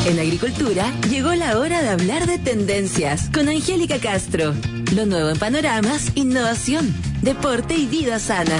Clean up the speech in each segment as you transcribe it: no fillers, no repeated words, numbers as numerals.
En Agricultura llegó la hora de hablar de tendencias con Angélica Castro. Lo nuevo en panoramas, innovación, deporte y vida sana.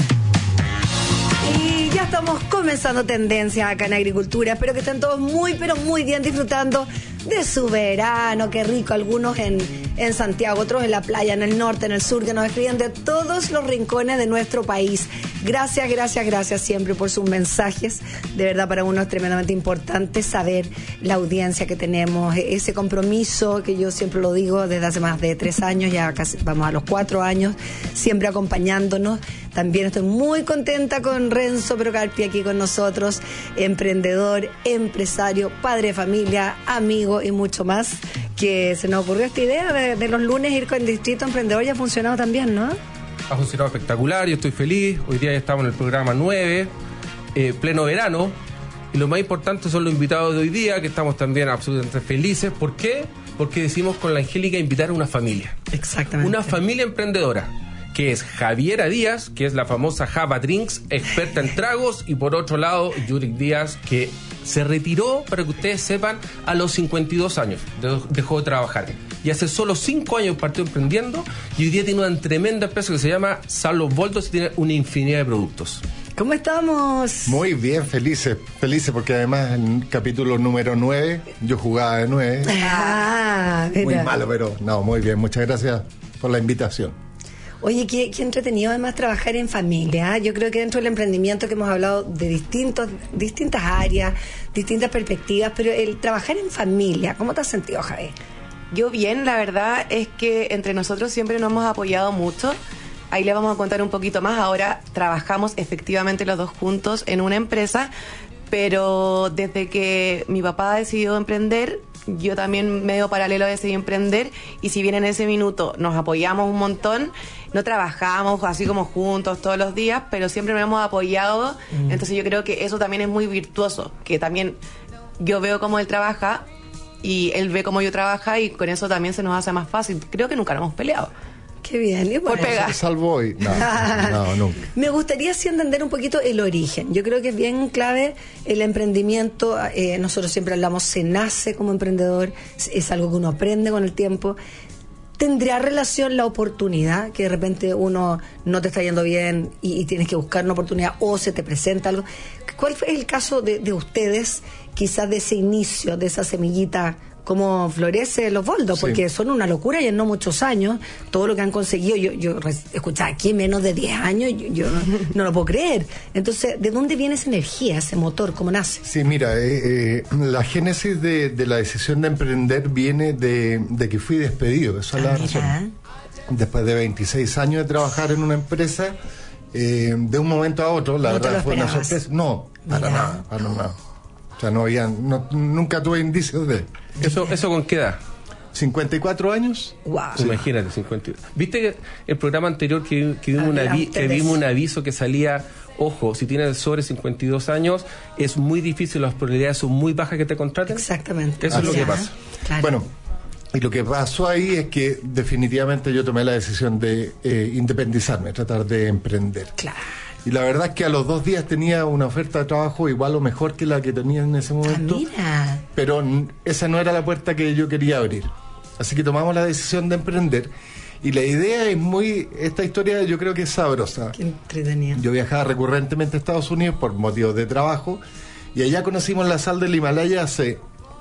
Y ya estamos comenzando tendencias acá en Agricultura. Espero que estén todos muy, pero muy bien disfrutando de su verano. Qué rico, algunos en Santiago, otros en la playa, en el norte, en el sur, que nos escriben de todos los rincones de nuestro país. Gracias, gracias, gracias siempre por sus mensajes. De verdad, para uno es tremendamente importante saber la audiencia que tenemos, ese compromiso que yo siempre lo digo desde hace más de 3 años, ya casi vamos a los 4 años, siempre acompañándonos. También estoy muy contenta con Renzo Procarpi aquí con nosotros, emprendedor, empresario, padre de familia, amigo y mucho más, que se nos ocurrió esta idea de los lunes ir con el Distrito Emprendedor y ha funcionado también, ¿no? Ha funcionado espectacular, yo estoy feliz. Hoy día ya estamos en el programa 9, pleno verano. Y lo más importante son los invitados de hoy día, que estamos también absolutamente felices. ¿Por qué? Porque decidimos con la Angélica invitar a una familia. Exactamente. Una familia emprendedora, que es Javiera Díaz, que es la famosa Java Drinks, experta en tragos, y por otro lado, Yurik Díaz, que se retiró, para que ustedes sepan, a los 52 años, dejó de trabajar. Y hace solo 5 años partió emprendiendo, y hoy día tiene una tremenda empresa que se llama Salos Boldos y tiene una infinidad de productos. ¿Cómo estamos? Muy bien, felices porque además en el capítulo número 9 yo jugaba de 9. Ah, mira. Muy malo, pero no, muy bien. Muchas gracias por la invitación. Oye, qué entretenido además trabajar en familia, ¿eh? Yo creo que dentro del emprendimiento que hemos hablado de distintas áreas, distintas perspectivas, pero el trabajar en familia, ¿cómo te has sentido, Javier? Yo bien, la verdad es que entre nosotros siempre nos hemos apoyado mucho. Ahí les vamos a contar un poquito más. Ahora trabajamos efectivamente los dos juntos en una empresa, pero desde que mi papá ha decidido emprender, yo también medio paralelo decidí emprender, y si bien en ese minuto nos apoyamos un montón, no trabajamos así como juntos todos los días, pero siempre nos hemos apoyado. Entonces yo creo que eso también es muy virtuoso, que también yo veo cómo él trabaja y él ve cómo yo trabajo, y con eso también se nos hace más fácil. Creo que nunca nos hemos peleado. Qué bien. Y bueno, por pegar. Salvo hoy. No, nunca. Me gustaría así entender un poquito el origen. Yo creo que es bien clave el emprendimiento. Nosotros siempre hablamos, se nace como emprendedor, es algo que uno aprende con el tiempo. ¿Tendría relación la oportunidad, que de repente uno no te está yendo bien y tienes que buscar una oportunidad, o se te presenta algo? ¿Cuál fue el caso de ustedes, quizás de ese inicio, de esa semillita? ¿Cómo florece Los Boldos? Sí. Porque son una locura y en no muchos años, todo lo que han conseguido, yo escuchaba aquí menos de 10 años, yo no lo puedo creer. Entonces, ¿de dónde viene esa energía, ese motor? ¿Cómo nace? Sí, mira, la génesis de la decisión de emprender viene de que fui despedido, esa es la razón. Después de 26 años de trabajar en una empresa, de un momento a otro, la verdad fue una sorpresa. No, para nada. O sea, nunca tuve indicios de... ¿Eso con qué edad? 54 años. Wow. Sí. Imagínate, 52. ¿Viste que el programa anterior que vimos un aviso que salía, ojo, si tienes sobre 52 años, es muy difícil, las probabilidades son muy bajas que te contraten? Exactamente. Eso es lo que pasa. Claro. Bueno, y lo que pasó ahí es que definitivamente yo tomé la decisión de independizarme, tratar de emprender. Claro. Y la verdad es que a los 2 días tenía una oferta de trabajo igual o mejor que la que tenía en ese momento. Mira. Pero esa no era la puerta que yo quería abrir. Así que tomamos la decisión de emprender. Y la idea es esta historia yo creo que es sabrosa. Qué entretenido. Yo viajaba recurrentemente a Estados Unidos por motivos de trabajo, y allá conocimos la sal del Himalaya hace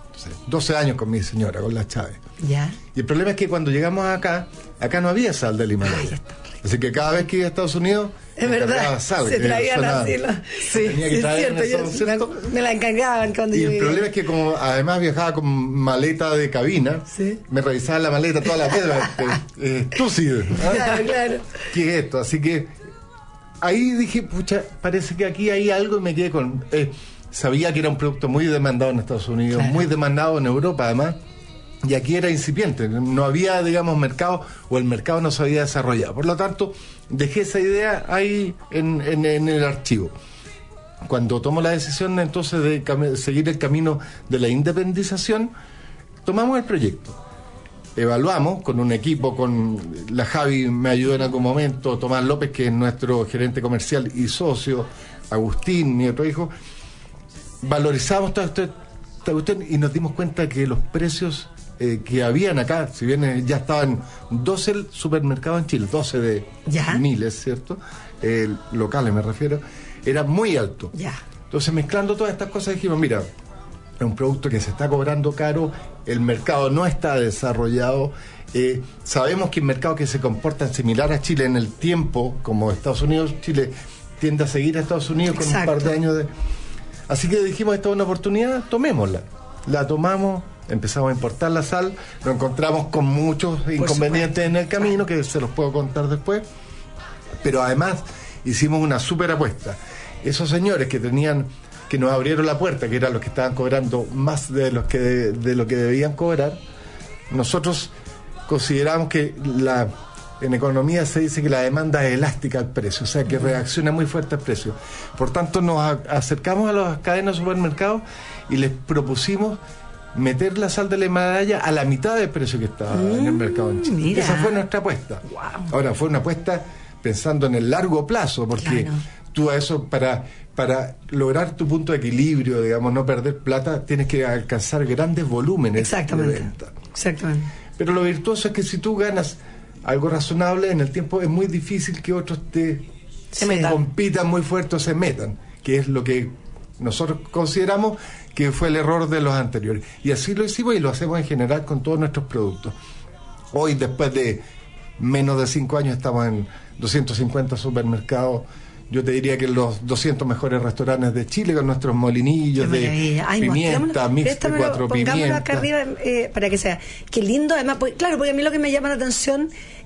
12 años con mi señora, con la Chávez. Ya. Y el problema es que cuando llegamos acá no había sal del Himalaya. Así que cada vez que iba a Estados Unidos, es verdad, sal, se traían así. Sí, tenía que traer es cierto, me la encargaban cuando y yo el problema es que como además viajaba con maleta de cabina, ¿sí? Me revisaban la maleta todas las veces. Estúpido. Claro. ¿Qué es esto? Así que ahí dije, pucha, parece que aquí hay algo, y me quedé con... sabía que era un producto muy demandado en Estados Unidos, claro, muy demandado en Europa además, y aquí era incipiente, no había, digamos, mercado, o el mercado no se había desarrollado. Por lo tanto, dejé esa idea ahí en el archivo. Cuando tomo la decisión entonces de seguir el camino de la independización, tomamos el proyecto. Evaluamos con un equipo, con la Javi me ayudó en algún momento, Tomás López, que es nuestro gerente comercial y socio, Agustín, mi otro hijo. Valorizamos todo esto, y nos dimos cuenta que los precios que habían acá, si bien ya estaban 12 supermercados en Chile, 12 de ¿Ya? miles, ¿cierto? Locales me refiero, era muy alto. Ya. Entonces, mezclando todas estas cosas, dijimos, mira, es un producto que se está cobrando caro, el mercado no está desarrollado, sabemos que hay mercados que se comportan similar a Chile en el tiempo, como Estados Unidos. Chile tiende a seguir a Estados Unidos con Exacto. un par de años de... Así que dijimos, esta es una oportunidad, tomémosla. La tomamos, empezamos a importar la sal, nos encontramos con muchos inconvenientes en el camino, que se los puedo contar después, pero además hicimos una súper apuesta. Esos señores que nos abrieron la puerta, que eran los que estaban cobrando más de lo que debían cobrar, nosotros consideramos que en economía se dice que la demanda es elástica al precio, o sea que reacciona muy fuerte al precio. Por tanto, nos acercamos a las cadenas de supermercados y les propusimos meter la sal de la Himalaya a la mitad del precio que estaba en el mercado en Chile. Mira. Esa fue nuestra apuesta. Wow. Ahora, fue una apuesta pensando en el largo plazo, porque Claro. tú a eso, para lograr tu punto de equilibrio, digamos, no perder plata, tienes que alcanzar grandes volúmenes de Exactamente. venta. Exactamente. Pero lo virtuoso es que si tú ganas algo razonable en el tiempo, es muy difícil que otros Se metan. compitan muy fuerte o se metan, que es lo que nosotros consideramos que fue el error de los anteriores. Y así lo hicimos y lo hacemos en general con todos nuestros productos. Hoy, después de menos de 5 años, estamos en 250 supermercados. Yo te diría que los 200 mejores restaurantes de Chile, con nuestros molinillos Qué de maravilla. Ay, pimienta, mostrémoslo. mix de Préstamelo, 4 pongámoslo acá pimientas. arriba para que sea. Qué lindo, además, claro, porque a mí lo que me llama la atención,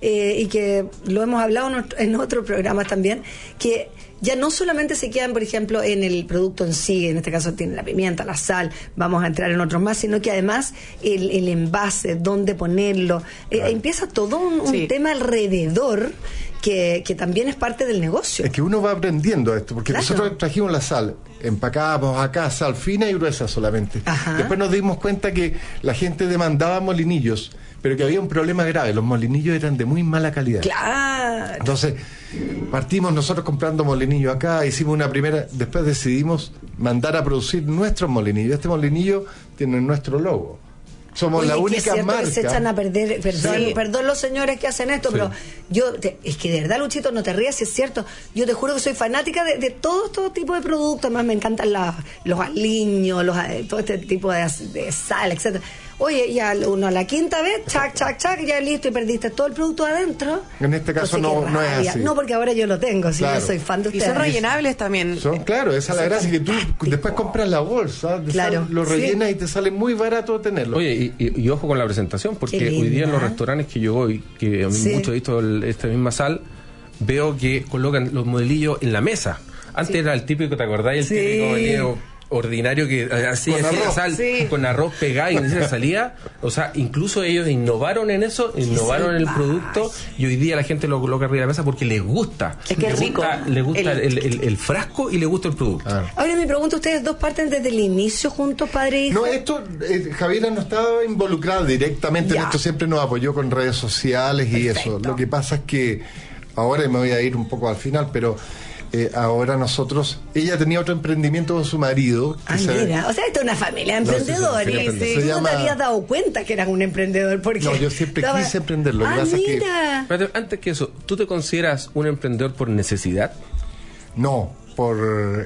y que lo hemos hablado en otros programas también, que ya no solamente se quedan, por ejemplo, en el producto en sí, en este caso tiene la pimienta, la sal, vamos a entrar en otros más, sino que además el envase, dónde ponerlo, empieza todo un Sí. tema alrededor que también es parte del negocio. Es que uno va aprendiendo esto, porque Claro. nosotros trajimos la sal, empacábamos acá sal fina y gruesa solamente. Ajá. Después nos dimos cuenta que la gente demandaba molinillos, pero que había un problema grave, los molinillos eran de muy mala calidad. Claro. Entonces, partimos nosotros comprando molinillos acá, hicimos una primera, después decidimos mandar a producir nuestros molinillos. Este molinillo tiene nuestro logo. Somos Oye, la que es única cierto marca. que se echan a perder, perdón los señores que hacen esto, Sí. pero es que de verdad, Luchito, no te rías, si es cierto, yo te juro que soy fanática de todo tipo de productos, además me encantan los aliños, todo este tipo de sal, etcétera. Oye, ya uno a la quinta vez, chac, ya listo y perdiste todo el producto adentro. En este caso Entonces, qué no es rabia. así. No, porque ahora yo lo tengo, si Claro. yo soy fan de Y ustedes. son rellenables también. Claro, esa es la gracia, que tú fantástico. después compras la bolsa, de Claro, sal, lo sí. rellenas y te sale muy barato tenerlo. Oye, y ojo con la presentación, porque Qué hoy día en los linda. restaurantes que yo voy, que a mí Sí. mucho he visto esta misma sal, veo que colocan los modelillos en la mesa. Antes era el típico, ¿te acordás? El Sí. típico modelillo ordinario que así Con hacía arroz. sal, Sí. con arroz pegado y ni siquiera salía. O sea, incluso ellos innovaron en eso, innovaron en el producto, y hoy día la gente lo coloca arriba de la mesa porque les gusta. Es que es rico. Le gusta el frasco y le gusta el producto. Claro. Ahora me pregunto, ¿ustedes dos parten desde el inicio juntos, padre e hijo? No, esto, Javiera no estaba involucrada directamente Ya. en esto, siempre nos apoyó con redes sociales y Perfecto. eso. Lo que pasa es que ahora, y me voy a ir un poco al final, pero ahora nosotros, ella tenía otro emprendimiento con su marido. que Ah, mira, o sea, esto es una familia de No, sí, emprendedores. sí, sí, Tú se no llama- te habías dado cuenta que eras un emprendedor, porque... No, yo siempre quise emprender, lo que Ah, pasa es que- mira. Espérate, antes que eso, ¿tú te consideras un emprendedor por necesidad? No, por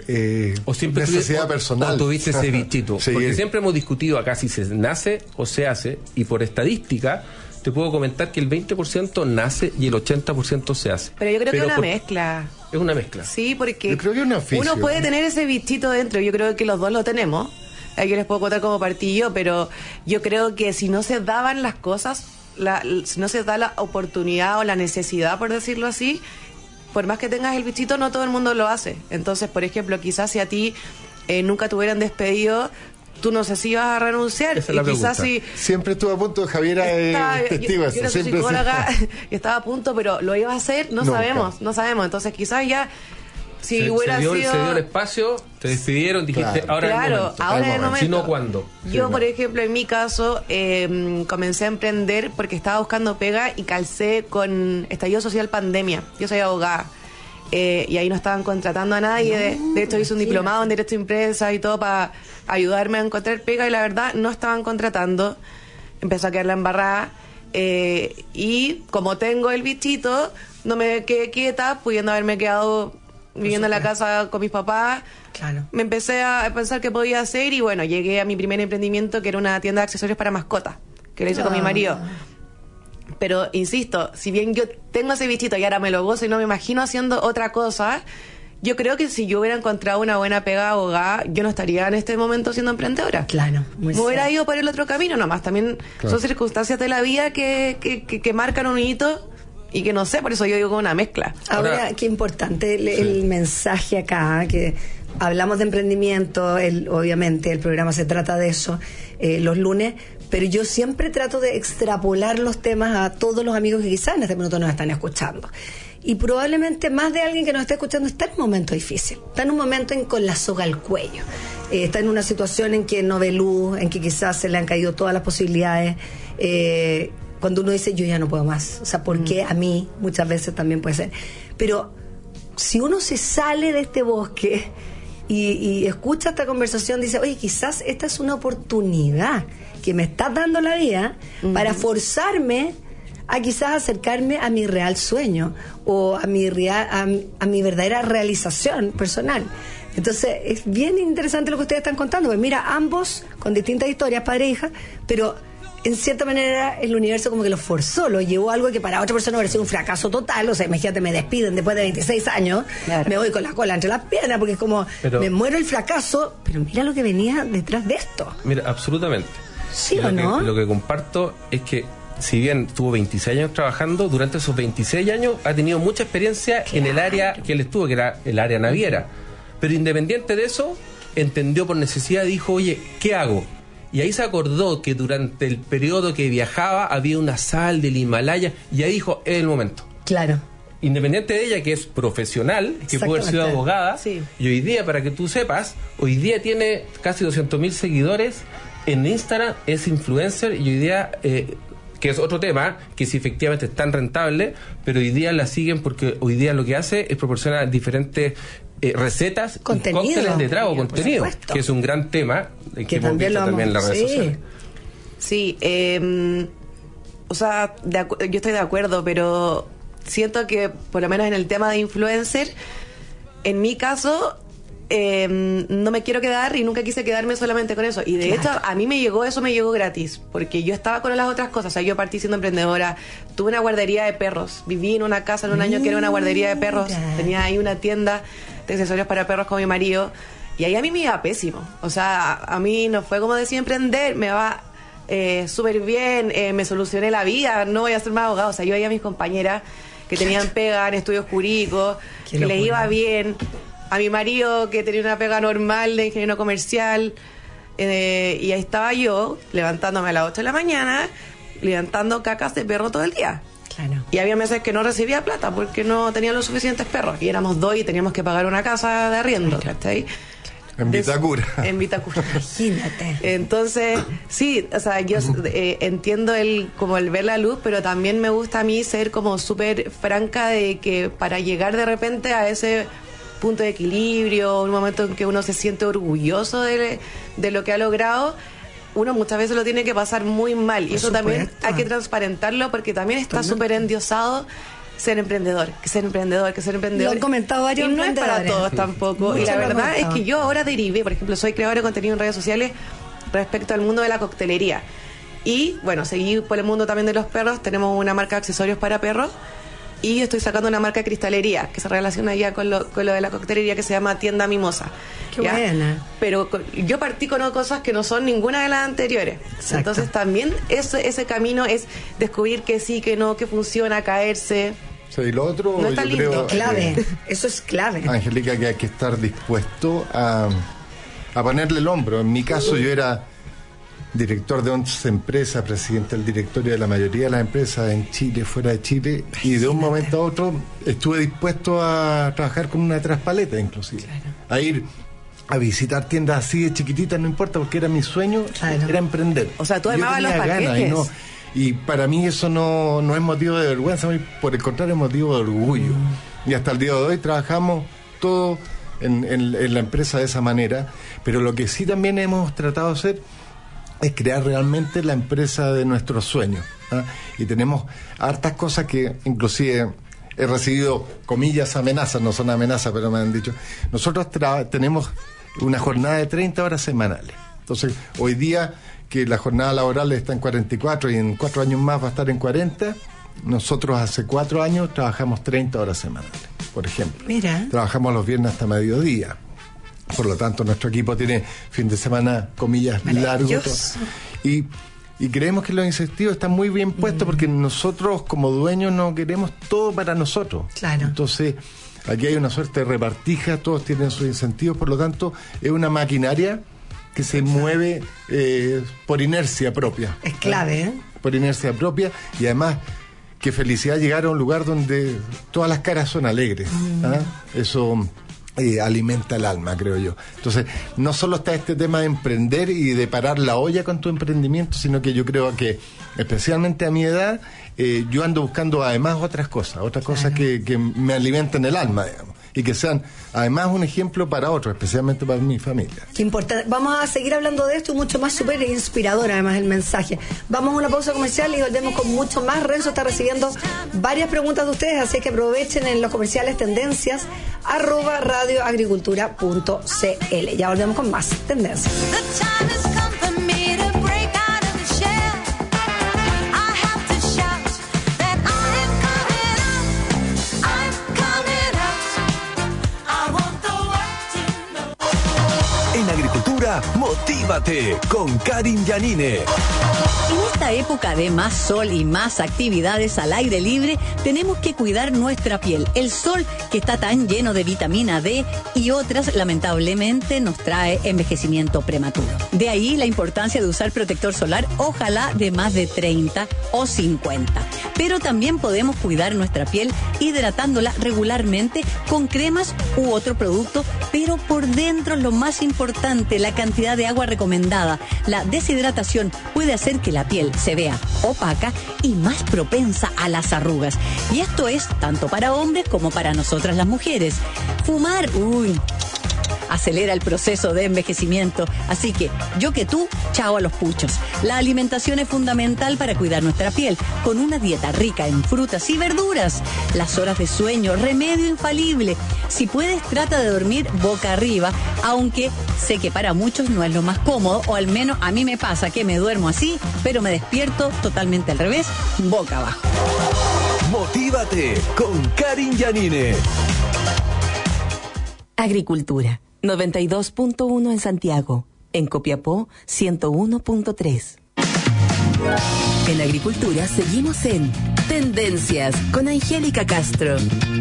¿O siempre necesidad personal. o tuviste ese bichito? Sí, Porque siempre hemos discutido acá si se nace o se hace, y por estadística te puedo comentar que el 20% nace y el 80% se hace. Pero yo creo que es una por- mezcla. Es una mezcla. Sí, porque Yo creo que es un oficio. uno puede tener ese bichito dentro. Yo creo que los dos lo tenemos. Aquí les puedo contar como partí yo, pero yo creo que si no se daban las cosas, si no se da la oportunidad o la necesidad, por decirlo así, por más que tengas el bichito, no todo el mundo lo hace. Entonces, por ejemplo, quizás si a ti nunca te hubieran despedido, tú no sé si ibas a renunciar. Esa es la y quizás pregunta. si Siempre estuvo a punto, Javiera estaba- es testigo de yo eso. no soy Siempre psicóloga y estaba a punto, pero lo iba a hacer, no Nunca. sabemos. Entonces quizás ya si se hubiera dio, sido... se dio el espacio, te despidieron, dijiste, Claro. ahora es el Claro, momento. ahora es el momento. momento. Si no, ¿cuándo? Yo, Sí, por no. ejemplo, en mi caso, comencé a emprender porque estaba buscando pega y calcé con estallido social pandemia. Yo soy abogada. y ahí no estaban contratando a nadie. De hecho, hice un diplomado en Derecho de Empresa y todo para ayudarme a encontrar pega, y la verdad no estaban contratando. Empezó a quedar la embarrada, y como tengo el bichito, no me quedé quieta, pudiendo haberme quedado viviendo en la casa con mis papás. Claro. Me empecé a pensar qué podía hacer, y bueno, llegué a mi primer emprendimiento, que era una tienda de accesorios para mascotas, que lo hice con mi marido. Pero insisto, si bien yo tengo ese bichito y ahora me lo gozo y no me imagino haciendo otra cosa, yo creo que si yo hubiera encontrado una buena pega abogada, yo no estaría en este momento siendo emprendedora. Claro, muy me hubiera cierto. ido por el otro camino nomás. También son circunstancias de la vida que marcan un hito, y que no sé, por eso yo digo con una mezcla. Ahora, qué importante el mensaje acá, que hablamos de emprendimiento, obviamente el programa se trata de eso los lunes, pero yo siempre trato de extrapolar los temas a todos los amigos que quizás en este minuto nos están escuchando. Y probablemente más de alguien que nos está escuchando está en un momento difícil, está en un momento con la soga al cuello, está en una situación en que no ve luz, en que quizás se le han caído todas las posibilidades, cuando uno dice yo ya no puedo más, o sea, ¿por qué a mí? Muchas veces también puede ser, pero si uno se sale de este bosque y escucha esta conversación, dice, oye, quizás esta es una oportunidad que me está dando la vida para forzarme a quizás acercarme a mi real sueño o a mi verdadera realización personal. Entonces es bien interesante lo que ustedes están contando, porque mira, ambos con distintas historias, padre e hija, pero en cierta manera el universo como que lo forzó, lo llevó a algo que para otra persona hubiera sido un fracaso total. O sea, imagínate, me despiden después de 26 años, me voy con la cola entre las piernas, porque es como, me muero el fracaso, pero mira lo que venía detrás de esto. Mira, absolutamente. ¿Sí o no? Lo que comparto es que, si bien tuvo 26 años trabajando, durante esos 26 años ha tenido mucha experiencia en el área que él estuvo, que era el área naviera. Pero independiente de eso, entendió por necesidad, dijo, oye, ¿qué hago? Y ahí se acordó que durante el periodo que viajaba había una sal del Himalaya, y ahí dijo, es el momento. Claro. Independiente de ella, que es profesional, que puede haber sido abogada, y hoy día, para que tú sepas, hoy día tiene casi 200.000 seguidores en Instagram, es influencer, y hoy día... que es otro tema, que si efectivamente es tan rentable, pero hoy día la siguen porque hoy día lo que hace es proporcionar diferentes recetas, cócteles de trago, contenido, que es un gran tema que hemos visto también en las redes sociales. Sí, o sea, yo estoy de acuerdo, pero siento que por lo menos en el tema de influencer, en mi caso... no me quiero quedar y nunca quise quedarme solamente con eso, y de hecho a mí me llegó gratis, porque yo estaba con las otras cosas. O sea, yo partí siendo emprendedora, tuve una guardería de perros, viví en una casa en un año que era una guardería de perros, tenía ahí una tienda de accesorios para perros con mi marido, y ahí a mí me iba pésimo. O sea, a mí no fue como decir emprender, me va súper bien, me solucioné la vida, no voy a ser más abogado. O sea, yo veía a mis compañeras que tenían pega en estudios jurídicos, que les iba bien, a mi marido que tenía una pega normal de ingeniero comercial, y ahí estaba yo levantándome a las 8 de la mañana, levantando cacas de perro todo el día. Claro. Y había meses que no recibía plata porque no tenía los suficientes perros, y éramos 2 y teníamos que pagar una casa de arriendo, ¿cachai? En Vitacura. En Vitacura. Imagínate. Entonces, sí, o sea, yo entiendo como el ver la luz, pero también me gusta a mí ser como súper franca de que para llegar de repente a ese punto de equilibrio, un momento en que uno se siente orgulloso de lo que ha logrado, uno muchas veces lo tiene que pasar muy mal, y eso también hay que transparentarlo, porque también está súper endiosado ser emprendedor. Lo han comentado varios y no es para emprendedores. todos tampoco. Y la verdad es que yo ahora derivé, por ejemplo, soy creadora de contenido en redes sociales respecto al mundo de la coctelería, y bueno, seguí por el mundo también de los perros. Tenemos una marca de accesorios para perros, y estoy sacando una marca de cristalería que se relaciona ya con lo de la coctelería, que se llama Tienda Mimosa. Qué buena. Pero yo partí con cosas que no son ninguna de las anteriores. Exacto. Entonces también ese camino es descubrir que sí, que no, que funciona, caerse. Sí, y lo otro, no está yo lindo. creo, Clave, eso es clave. Angélica, que hay que estar dispuesto a ponerle el hombro. En mi caso, yo era director de 11 empresas, presidente del directorio de la mayoría de las empresas en Chile, fuera de Chile, y de un momento a otro estuve dispuesto a trabajar con una traspaleta, inclusive, a ir a visitar tiendas así de chiquititas, no importa, porque era mi sueño, era emprender. O sea, tú Yo armabas los tenía ganas, paquetes. y para mí eso no es motivo de vergüenza, por el contrario, es motivo de orgullo. Y hasta el día de hoy trabajamos todo en la empresa de esa manera, pero lo que sí también hemos tratado de hacer es crear realmente la empresa de nuestros sueños, ¿ah? Y tenemos hartas cosas que inclusive he recibido, comillas, amenazas, no son amenazas, pero me han dicho, nosotros tenemos una jornada de 30 horas semanales. Entonces, hoy día que la jornada laboral está en 44 y en 4 años más va a estar en 40, nosotros hace 4 años trabajamos 30 horas semanales, por ejemplo. Mira. Trabajamos los viernes hasta mediodía. Por lo tanto, nuestro equipo tiene fin de semana, comillas, largos. Y creemos que los incentivos están muy bien puestos porque nosotros como dueños no queremos todo para nosotros. Claro. Entonces, aquí hay una suerte de repartija, todos tienen sus incentivos, por lo tanto, es una maquinaria que se mueve por inercia propia. Es clave, ¿eh? Por inercia propia, y además, qué felicidad llegar a un lugar donde todas las caras son alegres. ¿Ah? Eso alimenta el alma, creo yo. Entonces, no solo está este tema de emprender y de parar la olla con tu emprendimiento, sino que yo creo que, especialmente a mi edad, yo ando buscando además otras cosas que me alimenten el alma, digamos, y que sean además un ejemplo para otros, especialmente para mi familia. Qué importante. Vamos a seguir hablando de esto y mucho más, súper inspirador además el mensaje. Vamos a una pausa comercial y volvemos con mucho más. Renzo está recibiendo varias preguntas de ustedes, así que aprovechen en los comerciales tendencias @radioagricultura.cl. Ya volvemos con más tendencias. Motívate con Karin Yanine. En esta época de más sol y más actividades al aire libre, tenemos que cuidar nuestra piel. El sol, que está tan lleno de vitamina D y otras, lamentablemente nos trae envejecimiento prematuro. De ahí la importancia de usar protector solar, ojalá de más de 30 o 50. Pero también podemos cuidar nuestra piel hidratándola regularmente con cremas u otro producto, pero por dentro lo más importante, la cantidad de agua recomendada. La deshidratación puede hacer que la piel se vea opaca y más propensa a las arrugas. Y esto es tanto para hombres como para nosotras las mujeres. Fumar, acelera el proceso de envejecimiento. Así que, yo que tú, chao a los puchos. La alimentación es fundamental para cuidar nuestra piel, con una dieta rica en frutas y verduras. Las horas de sueño, remedio infalible. Si puedes, trata de dormir boca arriba, aunque sé que para muchos no es lo más cómodo, o al menos a mí me pasa que me duermo así, pero me despierto totalmente al revés, boca abajo. Motívate con Karin Yanine. Agricultura, 92.1 en Santiago. En Copiapó, 101.3. En Agricultura seguimos en Tendencias con Angélica Castro.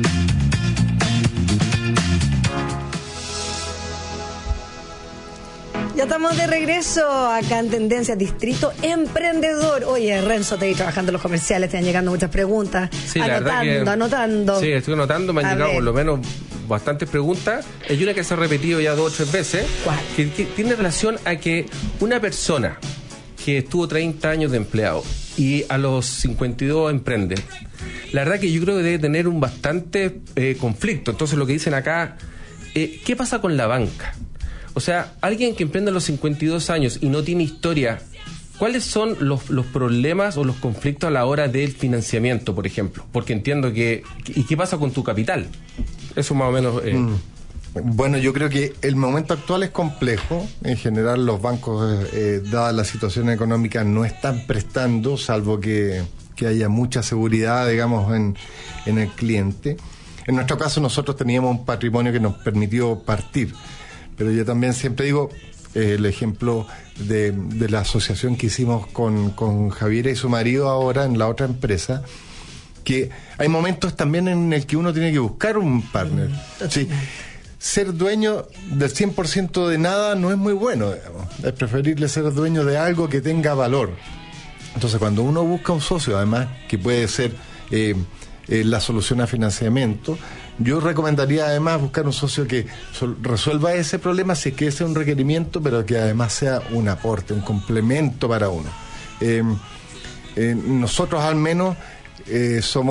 Ya estamos de regreso acá en Tendencias, Distrito Emprendedor. Oye, Renzo, te vi trabajando en los comerciales, te han llegando muchas preguntas. Sí, anotando. Sí, estoy anotando, me han llegado por lo menos bastantes preguntas. Hay una que se ha repetido ya 2 o 3 veces. ¿Cuál? Que tiene relación a que una persona que estuvo 30 años de empleado y a los 52 emprende, la verdad que yo creo que debe tener un bastante conflicto. Entonces, lo que dicen acá, ¿qué pasa con la banca? O sea, alguien que emprende a los 52 años y no tiene historia, ¿cuáles son los problemas o los conflictos a la hora del financiamiento, por ejemplo? Porque entiendo que... ¿Y qué pasa con tu capital? Eso más o menos... Bueno, yo creo que el momento actual es complejo. En general, los bancos, dada la situación económica, no están prestando, salvo que haya mucha seguridad, digamos, en el cliente. En nuestro caso, nosotros teníamos un patrimonio que nos permitió partir. Pero yo también siempre digo el ejemplo de la asociación que hicimos con Javiera y su marido ahora en la otra empresa, que hay momentos también en el que uno tiene que buscar un partner. Sí. Ser dueño del 100% de nada no es muy bueno, digamos. Es preferible ser dueño de algo que tenga valor. Entonces, cuando uno busca un socio, además, que puede ser la solución a financiamiento, yo recomendaría además buscar un socio que resuelva ese problema, si es que ese es un requerimiento, pero que además sea un aporte, un complemento para uno. Nosotros al menos somos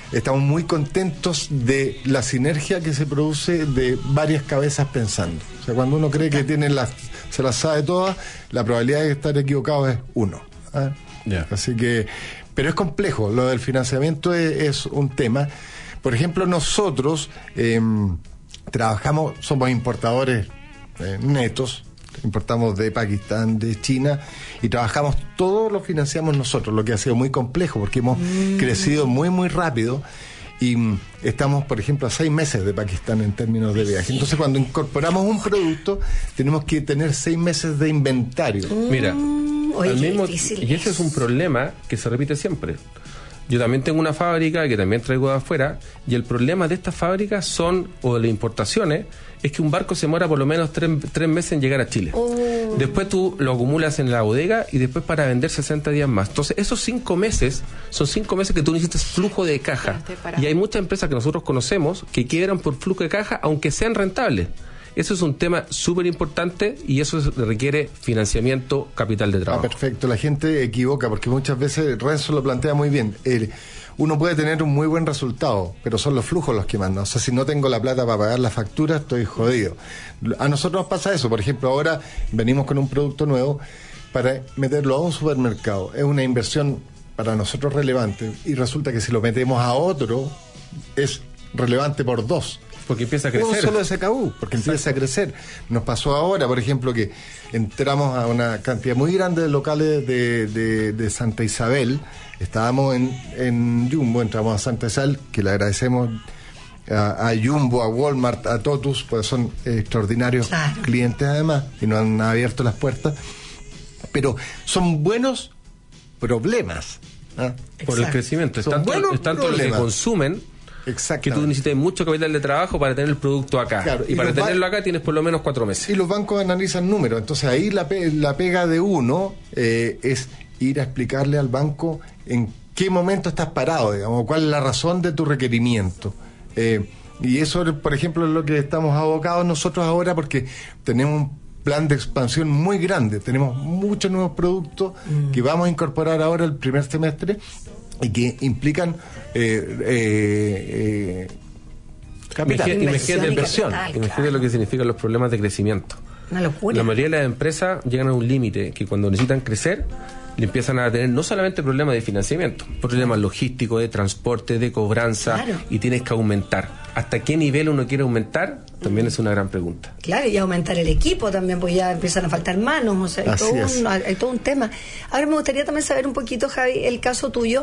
estamos muy contentos de la sinergia que se produce de varias cabezas pensando. O sea, cuando uno cree que se las sabe todas, la probabilidad de estar equivocado es 1. Yeah. Así que, pero es complejo, lo del financiamiento es un tema. Por ejemplo, nosotros somos importadores netos, importamos de Pakistán, de China, y todo lo financiamos nosotros, lo que ha sido muy complejo porque hemos crecido muy muy rápido y estamos, por ejemplo, a 6 meses de Pakistán en términos de viaje. Entonces, cuando incorporamos un producto, tenemos que tener 6 meses de inventario. Mira, Oye, y ese es un problema que se repite siempre. Yo también tengo una fábrica que también traigo de afuera, y el problema de estas fábricas o de las importaciones, es que un barco se demora por lo menos 3 meses en llegar a Chile. Después tú lo acumulas en la bodega y después para vender 60 días más. Entonces, esos 5 meses son 5 meses que tú necesitas flujo de caja. Y hay muchas empresas que nosotros conocemos que quiebran por flujo de caja, aunque sean rentables. Eso es un tema súper importante y eso requiere financiamiento, capital de trabajo. Perfecto, la gente equivoca porque muchas veces Renzo lo plantea muy bien. Uno puede tener un muy buen resultado, pero son los flujos los que mandan. O sea, si no tengo la plata para pagar la factura, estoy jodido. A nosotros nos pasa eso. Por ejemplo, ahora venimos con un producto nuevo para meterlo a un supermercado. Es una inversión para nosotros relevante y resulta que si lo metemos a otro es relevante por 2. Porque empieza a crecer. No solo SKU, porque empieza a crecer. Nos pasó ahora, por ejemplo, que entramos a una cantidad muy grande de locales de Santa Isabel. Estábamos en Jumbo, entramos a Santa Isabel, que le agradecemos a Jumbo, a Walmart, a Totus, pues son extraordinarios clientes además, y nos han abierto las puertas. Pero son buenos problemas. Por el crecimiento. Es tanto lo que consumen. Que tú necesitas mucho capital de trabajo para tener el producto acá. Claro, y para tenerlo acá tienes por lo menos 4 meses. Y los bancos analizan números. Entonces ahí la pega de uno es ir a explicarle al banco en qué momento estás parado, digamos, cuál es la razón de tu requerimiento. Y eso, por ejemplo, es lo que estamos abocados nosotros ahora porque tenemos un plan de expansión muy grande. Tenemos muchos nuevos productos que vamos a incorporar ahora el primer semestre y que implican capital. Imagínate inversión. Imagínate lo que significan los problemas de crecimiento. Una locura. La mayoría de las empresas llegan a un límite que cuando necesitan crecer le empiezan a tener no solamente problemas de financiamiento, problemas logísticos, de transporte, de cobranza, y tienes que aumentar. ¿Hasta qué nivel uno quiere aumentar? También es una gran pregunta. Claro, y aumentar el equipo también, pues ya empiezan a faltar manos, o sea, hay todo un tema. Ahora me gustaría también saber un poquito, Javi, el caso tuyo,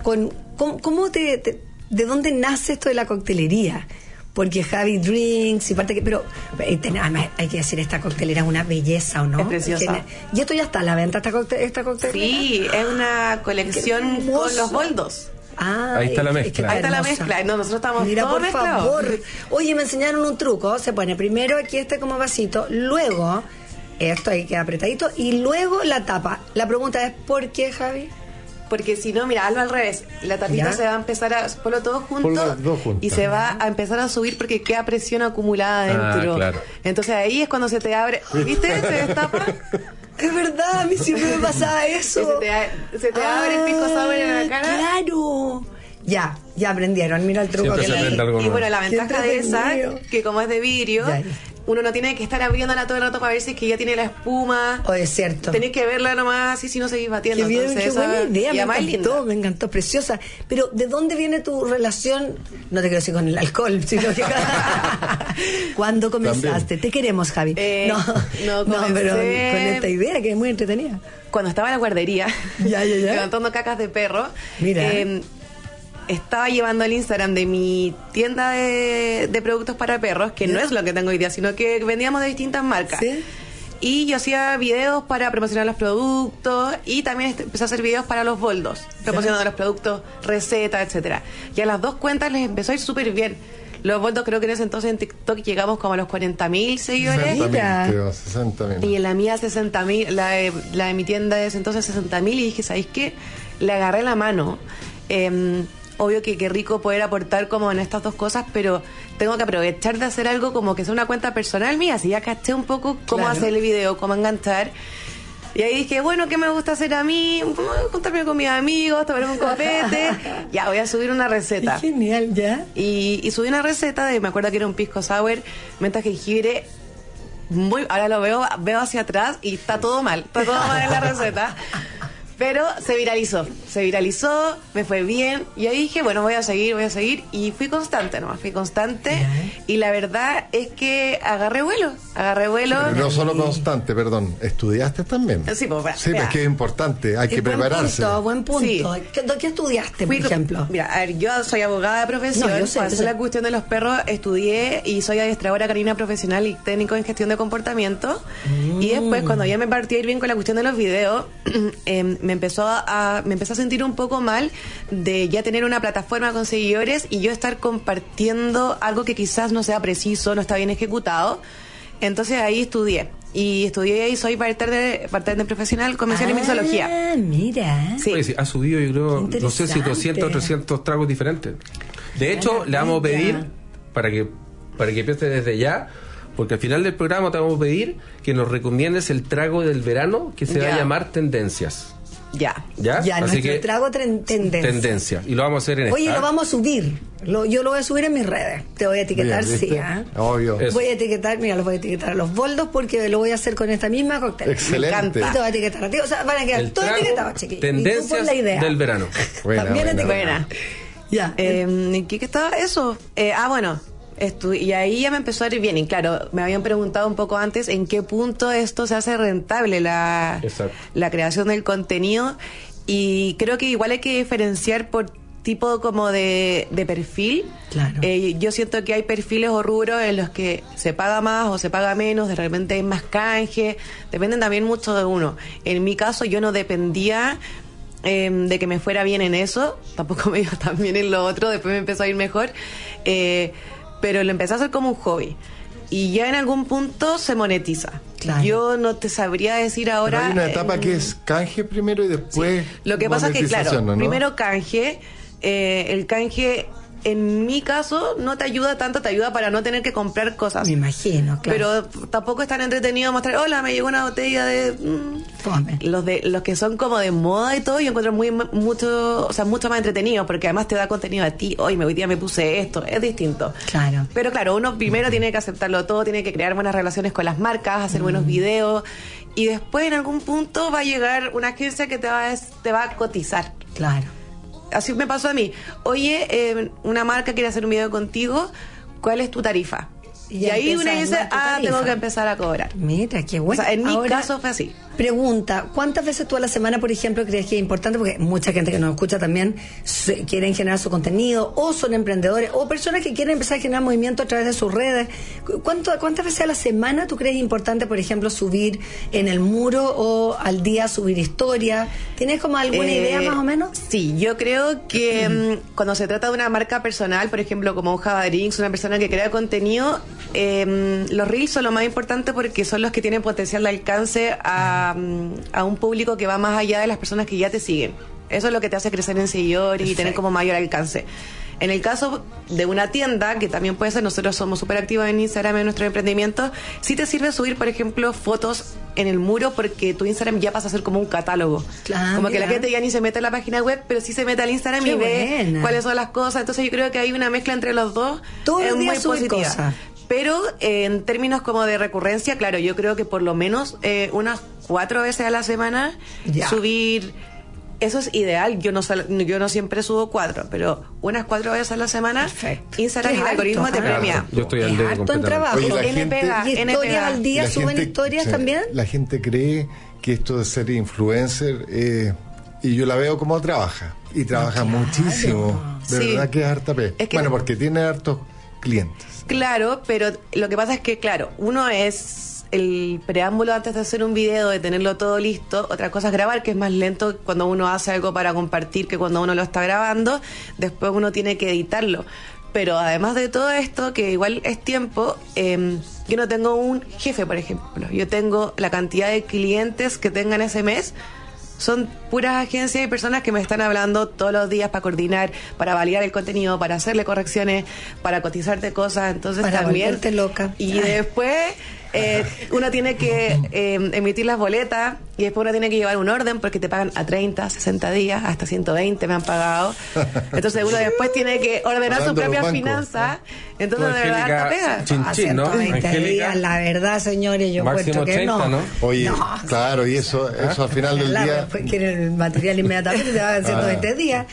¿de dónde nace esto de la coctelería? Porque Javi Drinks y parte que, pero además hay que decir, esta coctelera es una belleza, ¿o no? Es preciosa. ¿Y esto ya está a la venta, esta coctelera? Sí, es una colección con los boldos. Ahí está la mezcla. Ahí está la mezcla. No, nosotros estamos Mira, todos por mezclados. favor. Oye, me enseñaron un truco. Se pone primero aquí como vasito, luego esto ahí queda apretadito y luego la tapa. La pregunta es, ¿por qué, Javi? Porque si no, mira, hazlo al revés. La tapita se va a empezar a ponlo todo junto y se va a empezar a subir porque queda presión acumulada dentro. Claro. Entonces ahí es cuando se te abre. ¿Viste? Se destapa. Es verdad, a mí siempre me pasaba eso. Se te abre el pisco sour en la cara. Claro. Ya aprendieron. Mira el truco Siempre que se aprende algo y nuevo. bueno, la ventaja de esa, que como es de vidrio, uno no tiene que estar abriéndola todo el rato para ver si es que ya tiene la espuma. Es cierto. Tenés que verla nomás así si no seguís batiendo. Qué bien, entonces, qué buena idea, me linda. encantó, preciosa. Pero ¿de dónde viene tu relación? No te quiero decir con el alcohol, sino que ¿cuándo comenzaste? También. Te queremos, Javi. No, pero con esta idea que es muy entretenida. Cuando estaba en la guardería, levantando cacas de perro. Mira. Estaba llevando el Instagram de mi tienda de productos para perros, que no es lo que tengo hoy día, sino que vendíamos de distintas marcas. ¿Sí? Y yo hacía videos para promocionar los productos y también empecé a hacer videos para los boldos, promocionando los productos, recetas, etcétera. Y a las 2 cuentas les empezó a ir súper bien. Los boldos, creo que en ese entonces en TikTok llegamos como a los 40.000 seguidores. 60.000. Y en la mía 60.000, la de mi tienda de ese entonces 60.000, y dije, ¿sabéis qué? Le agarré la mano. Obvio que qué rico poder aportar como en estas dos cosas, pero tengo que aprovechar de hacer algo como que sea una cuenta personal mía. Si ya caché un poco cómo hacer el video, cómo enganchar. Y ahí dije, bueno, ¿qué me gusta hacer a mí? Juntarme con mis amigos, tomar un copete. Ya, voy a subir una receta. Qué genial, ¿ya? Y subí una receta me acuerdo que era un pisco sour, menta jengibre. Ahora lo veo hacia atrás y está todo mal en la receta. Pero se viralizó, me fue bien. Y ahí dije, bueno, voy a seguir. Y fui constante nomás, y la verdad es que agarré vuelo. Pero no solo constante, perdón, ¿estudiaste también? Sí, pues, sí, es que es importante, hay que prepararse. Buen punto. Sí. ¿Qué estudiaste, por ejemplo? Mira, a ver, yo soy abogada de profesión, yo sé. La cuestión de los perros estudié y soy adiestradora canina profesional y técnico en gestión de comportamiento. Y después, cuando ya me partí a ir bien con la cuestión de los videos, me empecé a sentir un poco mal de ya tener una plataforma con seguidores y yo estar compartiendo algo que quizás no sea preciso, no está bien ejecutado. Entonces ahí estudié y soy bartender profesional con mención en mixología. Mira. Sí. Oye, sí, ha subido, yo creo, no sé si 200 o 300 tragos diferentes. De hecho, le vamos a pedir para que empiece desde ya. Porque al final del programa te vamos a pedir que nos recomiendes el trago del verano que se va a llamar Tendencias. Ya. Así que trago tendencia. Y lo vamos a hacer en Oye, lo vamos a subir. Yo lo voy a subir en mis redes. Te voy a etiquetar, bien, sí. Obvio. Voy a etiquetar, los voy a etiquetar a los boldos porque lo voy a hacer con esta misma cóctel. Excelente. Y te voy a etiquetar a ti. O sea, van a quedar todos etiquetados, chiquillos. Tendencias del verano. También etiquetada. Ya. ¿En qué estaba eso? Bueno. Y ahí ya me empezó a ir bien. Y claro, me habían preguntado un poco antes en qué punto esto se hace rentable, la creación del contenido. Y creo que igual hay que diferenciar por tipo como de perfil. Claro. Yo siento que hay perfiles o rubros en los que se paga más o se paga menos, de repente hay más canje, dependen también mucho de uno. En mi caso yo no dependía de que me fuera bien en eso, tampoco me iba tan bien en lo otro, después me empezó a ir mejor. Pero lo empecé a hacer como un hobby. Y ya en algún punto se monetiza. Claro. Yo no te sabría decir ahora... Pero hay una etapa que es canje primero y después... Sí. Lo que pasa es que, claro, ¿no? primero canje. El canje, en mi caso, no te ayuda tanto, te ayuda para no tener que comprar cosas. Me imagino, claro. Pero tampoco es tan entretenido mostrar, hola, me llegó una botella de... Fome. Los que son como de moda y todo, yo encuentro mucho más entretenido, porque además te da contenido a ti. Hoy día me puse esto, es distinto. Claro. Pero claro, uno primero tiene que aceptarlo todo, tiene que crear buenas relaciones con las marcas, hacer buenos videos, y después en algún punto va a llegar una agencia que te va a cotizar. Claro. Así me pasó a mí. Oye, una marca quiere hacer un video contigo, ¿cuál es tu tarifa? Y ahí uno dice, tengo que empezar a cobrar. Mira, qué bueno. O sea, en mi caso fue así. Pregunta, ¿cuántas veces tú a la semana, por ejemplo, crees que es importante? Porque mucha gente que nos escucha también quieren generar su contenido, o son emprendedores, o personas que quieren empezar a generar movimiento a través de sus redes. ¿Cuántas veces a la semana tú crees importante, por ejemplo, subir en el muro o al día subir historia? ¿Tienes como alguna idea más o menos? Sí, yo creo que cuando se trata de una marca personal, por ejemplo, como un Java Drinks, una persona que crea contenido, los reels son lo más importante porque son los que tienen potencial de alcance a un público que va más allá de las personas que ya te siguen. Eso es lo que te hace crecer en seguidores y tener como mayor alcance. En el caso de una tienda, que también puede ser, nosotros somos súper activos en Instagram en nuestro emprendimiento, sí te sirve subir, por ejemplo, fotos en el muro porque tu Instagram ya pasa a ser como un catálogo. Claro, como que la gente ya ni se mete en la página web, pero sí se mete al Instagram y ve cuáles son las cosas. Entonces yo creo que hay una mezcla entre los dos. Todo es el día muy positiva. Cosas. Pero en términos como de recurrencia, claro, yo creo que por lo menos unas 4 veces a la semana subir... Eso es ideal. Yo no siempre subo 4, pero unas 4 veces a la semana. Perfecto. Instagram y el algoritmo te premia. Yo estoy al dedo harto en trabajo. Oye, historias al día, suben historias también. La gente cree que esto de ser influencer, y yo la veo como trabaja. Y trabaja muchísimo. De verdad que es harta pe. Bueno, porque tiene hartos clientes. Claro, pero lo que pasa es que, claro, uno es el preámbulo antes de hacer un video, de tenerlo todo listo. Otra cosa es grabar, que es más lento cuando uno hace algo para compartir que cuando uno lo está grabando. Después uno tiene que editarlo. Pero además de todo esto, que igual es tiempo, yo no tengo un jefe, por ejemplo. Yo tengo la cantidad de clientes que tengan ese mes. Son puras agencias y personas que me están hablando todos los días para coordinar, para validar el contenido, para hacerle correcciones, para cotizarte cosas. Entonces para también... volverte loca. Y después uno tiene que emitir las boletas y después uno tiene que llevar un orden porque te pagan a 30, 60 días, hasta 120 me han pagado. Entonces uno después tiene que ordenar sus propias finanzas. Entonces, de verdad, harta pega. Chin, ¿no? 120 días, la verdad, señores, yo Máximo cuento que 80, ¿no? Oye, No, claro, y eso al final del claro, día... después quieren el material inmediatamente, te pagan 120 días.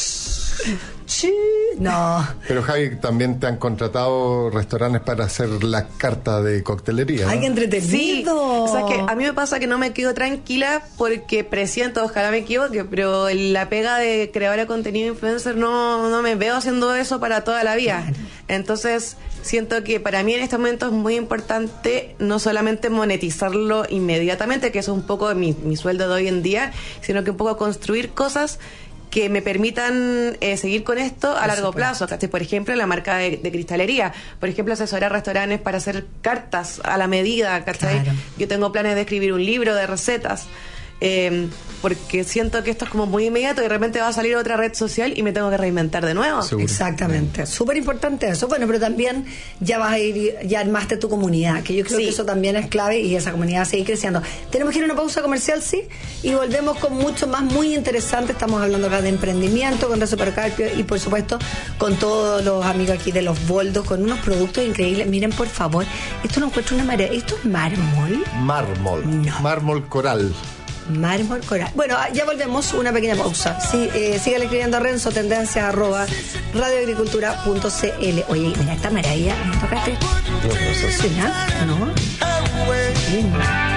No. Pero Javi, también te han contratado restaurantes para hacer la carta de coctelería, ¿no? Ay, qué entretenido. Sí, o sea que a mí me pasa que no me quedo tranquila porque presiento, ojalá me equivoque, pero la pega de creadora de contenido influencer no me veo haciendo eso para toda la vida. Entonces siento que para mí en este momento es muy importante no solamente monetizarlo inmediatamente, que eso es un poco mi sueldo de hoy en día, sino que un poco construir cosas que me permitan seguir con esto a largo plazo. ¿Cachai? Por ejemplo, la marca de cristalería. Por ejemplo, asesorar restaurantes para hacer cartas a la medida. ¿Cachai? Claro. Yo tengo planes de escribir un libro de recetas. Porque siento que esto es como muy inmediato y de repente va a salir otra red social y me tengo que reinventar de nuevo. Seguro. Exactamente, súper importante eso. Bueno, pero también ya vas a ir, ya armaste tu comunidad, que yo creo que eso también es clave y esa comunidad va a seguir creciendo. Tenemos que ir a una pausa comercial, sí, y volvemos con mucho más muy interesante. Estamos hablando acá de emprendimiento con Supercarpio y por supuesto con todos los amigos aquí de Los Boldos, con unos productos increíbles. Miren, por favor, esto no encuentro una maravilla. ¿Esto es mármol? Mármol. No. Mármol coral. Mármol coral. Bueno, ya volvemos, una pequeña pausa. Sí, síganle escribiendo a Renzo, tendencias @ radioagricultura.cl. Oye, mira esta maravilla. ¿Me tocaste? Sí, ¿no? ¿No? Sí.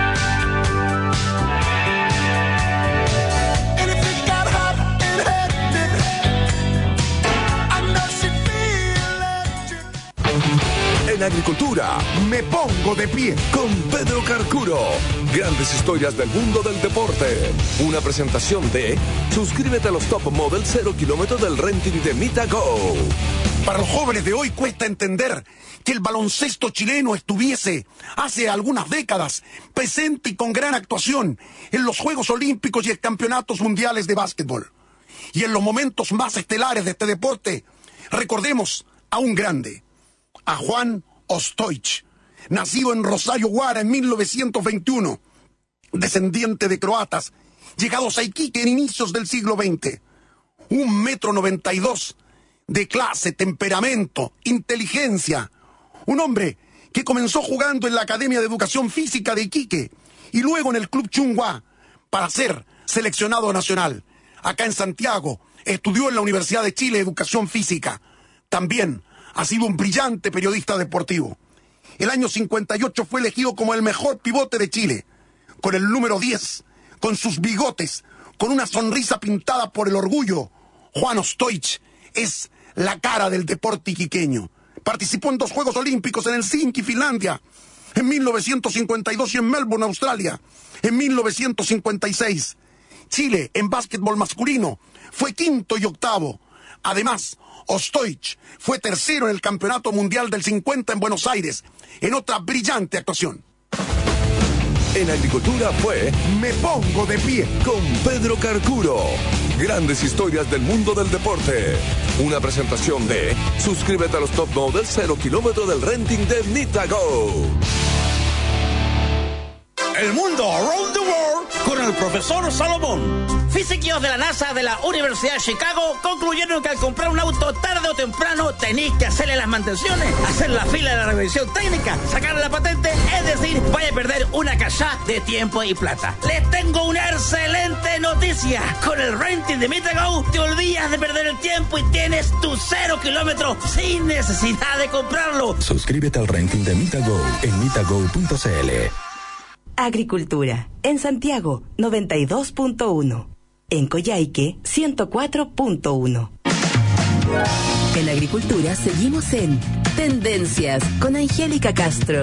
En agricultura, Me pongo de pie. con Pedro Carcuro. Grandes historias del mundo del deporte. Una presentación de suscríbete a los Top Model 0 kilómetros del renting de Mitago. Para los jóvenes de hoy cuesta entender que el baloncesto chileno estuviese hace algunas décadas presente y con gran actuación en los Juegos Olímpicos y en Campeonatos Mundiales de Básquetbol. Y en los momentos más estelares de este deporte, recordemos a un grande, a Juan Ostojić, nacido en Rosario Guara en 1921, descendiente de croatas, llegados a Iquique en inicios del siglo XX. 1,92 m, de clase, temperamento, inteligencia. Un hombre que comenzó jugando en la Academia de Educación Física de Iquique y luego en el Club Chunghwa para ser seleccionado nacional. Acá en Santiago estudió en la Universidad de Chile Educación Física. También ha sido un brillante periodista deportivo. El año 58 fue elegido como el mejor pivote de Chile, con el número 10, con sus bigotes, con una sonrisa pintada por el orgullo. Juan Ostojić es la cara del deporte iquiqueño. Participó en 2 Juegos Olímpicos en Helsinki, Finlandia, en 1952 y en Melbourne, Australia, en 1956. Chile, en básquetbol masculino, fue 5º y 8º. Además, Ostojić fue 3º en el Campeonato Mundial del 50 en Buenos Aires, en otra brillante actuación. En agricultura fue Me pongo de pie. con Pedro Carcuro. Grandes historias del mundo del deporte. Una presentación de suscríbete a los Top Model 0 kilómetros del renting de Mitago. El mundo around the world con el profesor Salomón. Físicos de la NASA de la Universidad de Chicago concluyeron que al comprar un auto tarde o temprano tenéis que hacerle las mantenciones, hacer la fila de la revisión técnica, sacarle la patente, es decir, vaya a perder una cachá de tiempo y plata. Les tengo una excelente noticia. Con el renting de Mitago te olvidas de perder el tiempo y tienes tu 0 kilómetros sin necesidad de comprarlo. Suscríbete al renting de Mitago en mitago.cl. Agricultura. En Santiago, 92.1. En Coyhaique, 104.1. En agricultura seguimos en Tendencias con Angélica Castro.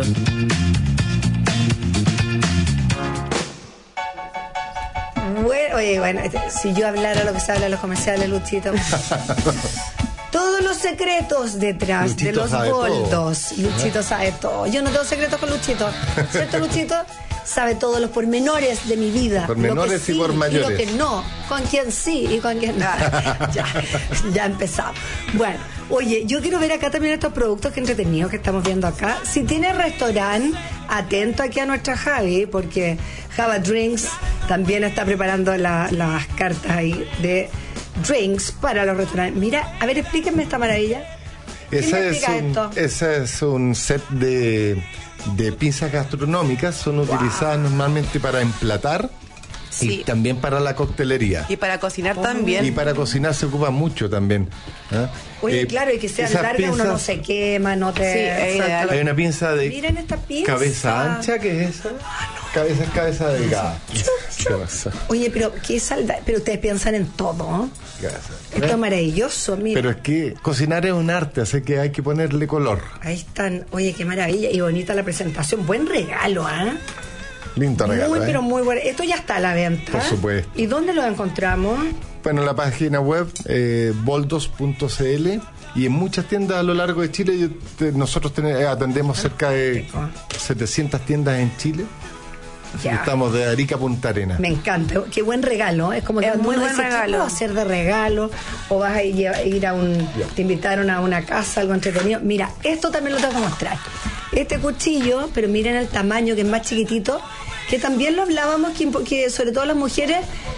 Bueno, si yo hablara lo que se habla en los comerciales, Luchito. Todos los secretos detrás Luchito de los sabe boldos. Todo. Luchito sabe todo. Yo no tengo secretos con Luchito. ¿Cierto, Luchito? sabe todos los pormenores de mi vida. Pormenores lo que sí y por mayores. Y lo que no, con quién sí y con quién no. Ya empezamos. Bueno, oye, yo quiero ver acá también estos productos que entretenidos que estamos viendo acá. Si tienes restaurante, atento aquí a nuestra Javi, porque Java Drinks también está preparando las cartas ahí de drinks para los restaurantes. Mira, a ver, explíquenme esta maravilla. Ese es un set de pinzas gastronómicas, son utilizadas normalmente para emplatar. Sí. Y también para la coctelería. Y para cocinar también. Y para cocinar se ocupa mucho también. ¿Eh? Oye, claro, y que sean largas, uno no se quema, no te... Sí, hay una pinza de Miren esta pinza. Cabeza ancha, ¿qué es esa? Cabeza delgada. Oye, pero qué salda, pero ustedes piensan en todo, ¿eh? Esto es maravilloso, mira. Pero es que cocinar es un arte, así que hay que ponerle color. Ahí están, oye, qué maravilla y bonita la presentación, buen regalo, ¿ah? Lindo regalo. Muy, pero muy bueno. Esto ya está a la venta. Por supuesto. ¿Y dónde lo encontramos? Bueno, en la página web boldos.cl y en muchas tiendas a lo largo de Chile. Nosotros atendemos cerca de 700 tiendas en Chile. Y estamos de Arica a Punta Arenas. Me encanta, qué buen regalo. Es como que es muy buen dice, regalo. ¿qué puedo hacer de regalo? O vas a ir a te invitaron a una casa, algo entretenido. Mira, esto también lo tengo que mostrar. Este cuchillo, pero miren el tamaño, que es más chiquitito, que también lo hablábamos, que sobre todo las mujeres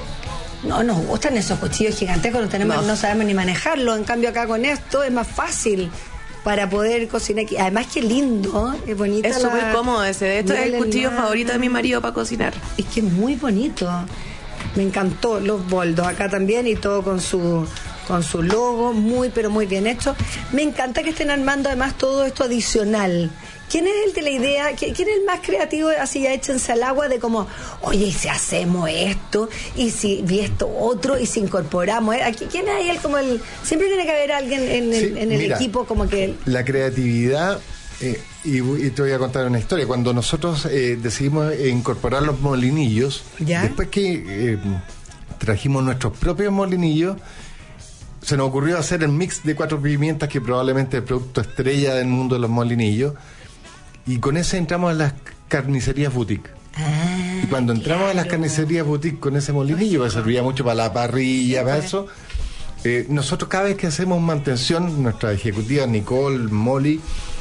no nos gustan esos cuchillos gigantescos, no sabemos ni manejarlo. En cambio acá con esto es más fácil para poder cocinar. Además, qué lindo, es bonito. Es súper cómodo ese. De hecho, es el cuchillo favorito de mi marido para cocinar. Es que es muy bonito. Me encantó los boldos acá también y todo con su logo, muy pero muy bien hecho. Me encanta que estén armando además todo esto adicional. ¿Quién es el de la idea? ¿Quién es el más creativo? Así ya échense al agua de como, oye, ¿y si hacemos esto? ¿Y si vi esto otro? ¿Y si incorporamos? Aquí, ¿quién es ahí siempre tiene que haber alguien en el equipo como que... La creatividad, y te voy a contar una historia. Cuando nosotros decidimos incorporar los molinillos, después que trajimos nuestros propios molinillos, se nos ocurrió hacer el mix de 4 pimientas, que probablemente es el producto estrella del mundo de los molinillos. Y con ese entramos a las carnicerías boutique. Y cuando entramos a las carnicerías boutique con ese molinillo, que servía mucho para la parrilla, para eso, nosotros cada vez que hacemos mantención, nuestra ejecutiva Nicole, Molly,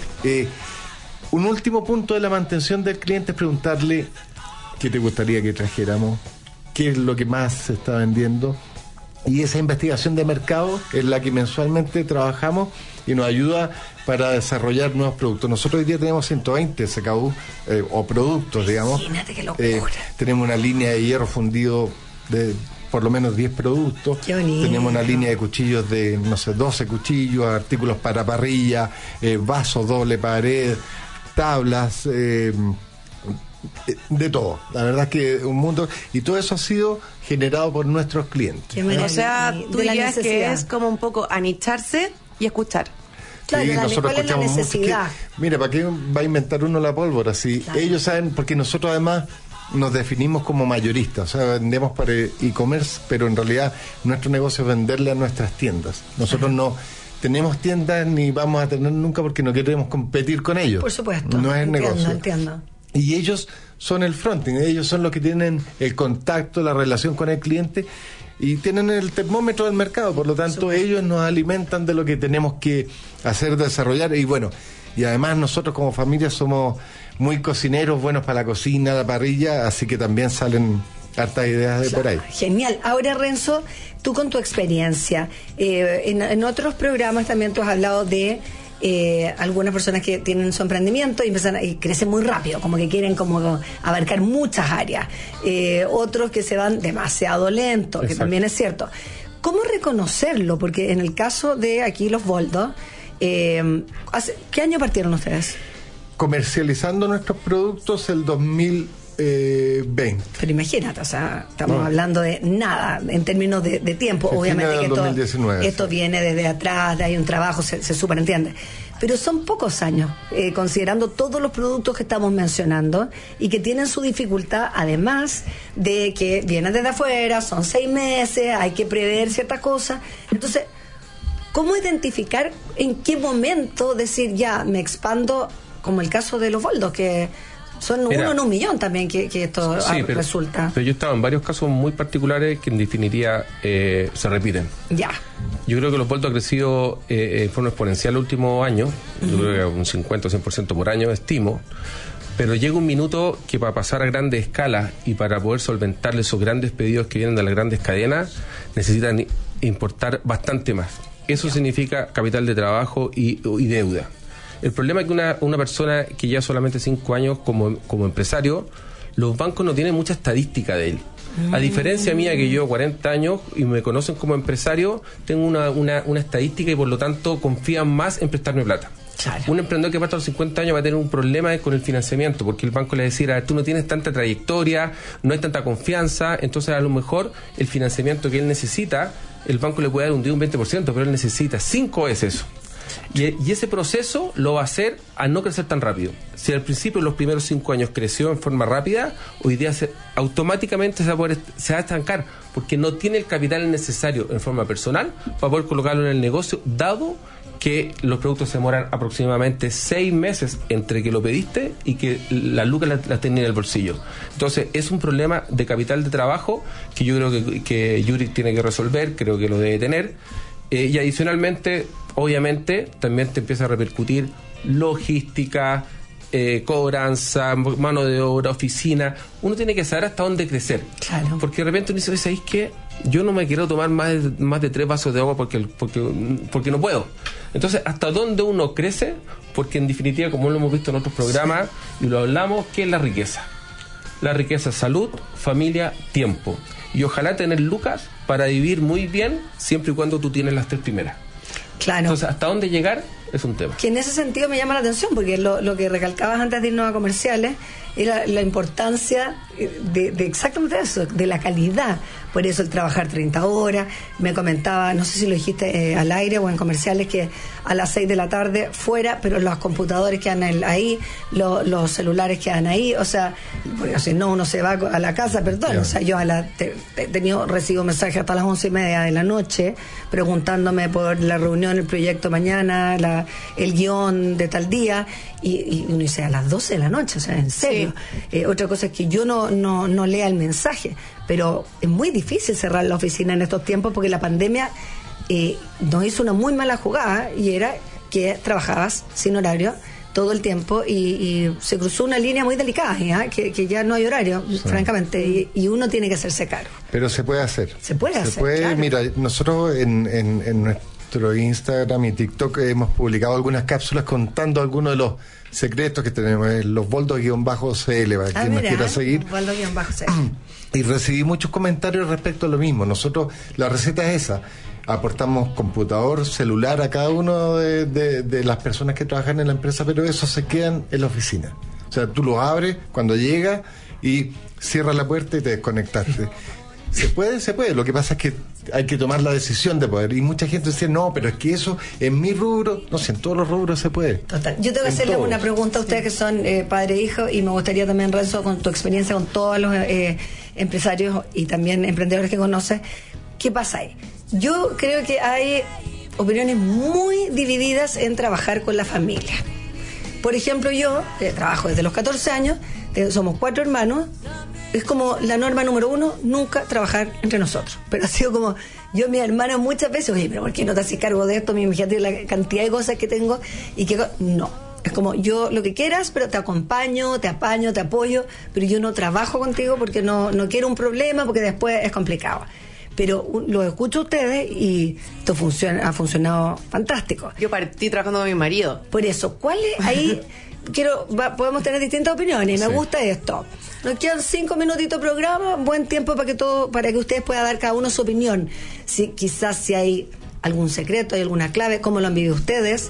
un último punto de la mantención del cliente es preguntarle qué te gustaría que trajéramos, qué es lo que más se está vendiendo. Y esa investigación de mercado es la que mensualmente trabajamos y nos ayuda para desarrollar nuevos productos. Nosotros hoy día tenemos 120 SKU o productos, digamos. Imagínate qué locura. Tenemos una línea de hierro fundido de por lo menos 10 productos. Qué bonito. Tenemos una línea de cuchillos de, 12 cuchillos, artículos para parrilla, vasos doble pared, tablas, de todo. La verdad es que un mundo, y todo eso ha sido generado por nuestros clientes. O sea, tú dirías que es como un poco anicharse y escuchar. Claro, sí, nosotros ¿cuál es la escuchamos necesidad? mucho mira, ¿para qué va a inventar uno la pólvora? Si ellos saben, porque nosotros además nos definimos como mayoristas, o sea, vendemos para e-commerce, pero en realidad nuestro negocio es venderle a nuestras tiendas. Nosotros no tenemos tiendas ni vamos a tener nunca porque no queremos competir con ellos. Por supuesto. No es negocio. Entiendo. Y ellos son el fronting, ellos son los que tienen el contacto, la relación con el cliente y tienen el termómetro del mercado, por lo tanto ellos nos alimentan de lo que tenemos que hacer, desarrollar. Y bueno, y además nosotros como familia somos muy cocineros, buenos para la cocina, la parrilla, así que también salen hartas ideas de por ahí. Genial. Ahora, Renzo, tú con tu experiencia, en otros programas también tú has hablado de algunas personas que tienen su emprendimiento y empiezan y crecen muy rápido, como que quieren como abarcar muchas áreas, otros que se van demasiado lento. Exacto. Que también es cierto. ¿Cómo reconocerlo? Porque en el caso de aquí los Boldos, ¿qué año partieron ustedes? Comercializando nuestros productos el 2020. Pero imagínate, o sea, estamos hablando de nada en términos de tiempo. Obviamente que 2019, esto viene desde atrás, hay un trabajo, se superentiende. Pero son pocos años, considerando todos los productos que estamos mencionando y que tienen su dificultad, además de que vienen desde afuera, son 6 meses, hay que prever ciertas cosas. Entonces, ¿cómo identificar en qué momento decir ya me expando, como el caso de los Boldos, que Son Mira, uno en un millón también que esto resulta. Pero yo he estado en varios casos muy particulares que en definitiva se repiten. Ya. Yo creo que los vueltos ha crecido en forma exponencial el último año. Yo creo que un 50 o 100% por año, estimo. Pero llega un minuto que para pasar a grandes escalas y para poder solventarle esos grandes pedidos que vienen de las grandes cadenas, necesitan importar bastante más. Eso significa capital de trabajo y deuda. El problema es que una persona que ya solamente 5 años como empresario, los bancos no tienen mucha estadística de él. A diferencia mía, que yo 40 años y me conocen como empresario, tengo una estadística y por lo tanto confían más en prestarme plata. Claro. Un emprendedor que pasa a los 50 años va a tener un problema con el financiamiento, porque el banco le va a decir, tú no tienes tanta trayectoria, no hay tanta confianza, entonces a lo mejor el financiamiento que él necesita, el banco le puede dar un 20%, pero él necesita 5 veces eso. Y ese proceso lo va a hacer a no crecer tan rápido. Si al principio, en los primeros 5 años, creció en forma rápida, hoy día automáticamente se va a estancar, porque no tiene el capital necesario en forma personal para poder colocarlo en el negocio, dado que los productos se demoran aproximadamente 6 meses entre que lo pediste y que la lucas la tenés en el bolsillo. Entonces es un problema de capital de trabajo que yo creo que Yuri tiene que resolver, creo que lo debe tener, y adicionalmente, obviamente, también te empieza a repercutir logística, cobranza, mano de obra, oficina. Uno tiene que saber hasta dónde crecer. Claro. Porque de repente uno dice, ¿sabéis qué? Yo no me quiero tomar más de 3 vasos de agua porque no puedo. Entonces, ¿hasta dónde uno crece? Porque en definitiva, como lo hemos visto en otros programas y lo hablamos, ¿qué es la riqueza? La riqueza es salud, familia, tiempo. Y ojalá tener lucas para vivir muy bien siempre y cuando tú tienes las 3 primeras. Claro. Entonces, ¿hasta dónde llegar? Es un tema. Que en ese sentido me llama la atención, porque lo que recalcabas antes de irnos a comerciales era la importancia de exactamente eso, de la calidad. Por eso el trabajar 30 horas. Me comentaba, no sé si lo dijiste al aire o en comerciales, que a las 6 de la tarde fuera, pero los computadores quedan ahí, los celulares quedan ahí. O sea, porque si no, uno se va a la casa, perdón. Yeah. O sea, yo recibo mensajes hasta las 11:30 de la noche preguntándome por la reunión, el proyecto mañana, el guión de tal día, y uno dice a las 12 de la noche, o sea, en serio. Sí. Otra cosa es que yo no lea el mensaje, pero es muy difícil cerrar la oficina en estos tiempos porque la pandemia nos hizo una muy mala jugada, y era que trabajabas sin horario todo el tiempo y se cruzó una línea muy delicada, que ya no hay horario, sí, francamente, y uno tiene que hacerse cargo. Pero se puede hacer. Se puede, claro. Mira, nosotros en nuestro Instagram y TikTok hemos publicado algunas cápsulas contando algunos de los secretos que tenemos, los boldos-cl, para quien nos quiera seguir. Boldos-cl. Y recibí muchos comentarios respecto a lo mismo. Nosotros, la receta es esa: aportamos computador, celular a cada uno de las personas que trabajan en la empresa, pero eso se quedan en la oficina. O sea, tú lo abres cuando llega y cierras la puerta y te desconectaste. Se puede. Lo que pasa es que hay que tomar la decisión de poder. Y mucha gente dice, no, pero es que eso en mi rubro, no sé, en todos los rubros se puede. Total. Yo tengo que hacerle una pregunta a ustedes que son padre e hijo, y me gustaría también, Renzo, con tu experiencia con todos los empresarios y también emprendedores que conoces, ¿qué pasa ahí? Yo creo que hay opiniones muy divididas en trabajar con la familia. Por ejemplo, yo trabajo desde los 14 años, somos 4 hermanos. Es como la norma número 1, nunca trabajar entre nosotros. Pero ha sido como, yo, mi hermana, muchas veces, oye, pero ¿por qué no te haces cargo de esto? Imagínate la cantidad de cosas que tengo y que no. Es como, yo lo que quieras, pero te acompaño, te apaño, te apoyo, pero yo no trabajo contigo porque no quiero un problema, porque después es complicado. Pero lo escucho a ustedes y esto ha funcionado fantástico. Yo partí trabajando con mi marido. Por eso, ¿cuál es ahí? Podemos tener distintas opiniones. Me gusta esto. Nos quedan 5 minutitos de programa, buen tiempo para que ustedes puedan dar cada uno su opinión. Quizás si hay algún secreto, hay alguna clave, cómo lo han vivido ustedes,